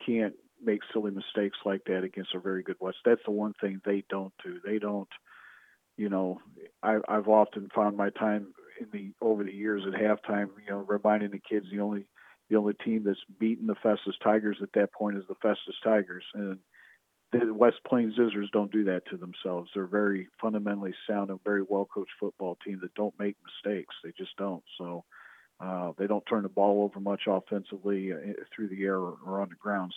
can't make silly mistakes like that against a very good West. That's the one thing they don't do. They don't, you know, I've often found my time in the over the years at halftime, reminding the kids the only team that's beaten the Festus Tigers at that point is the Festus Tigers, and the West Plains Scissors don't do that to themselves. They're very fundamentally sound and very well coached football team that don't make mistakes. They just don't. So they don't turn the ball over much offensively through the air or on the ground.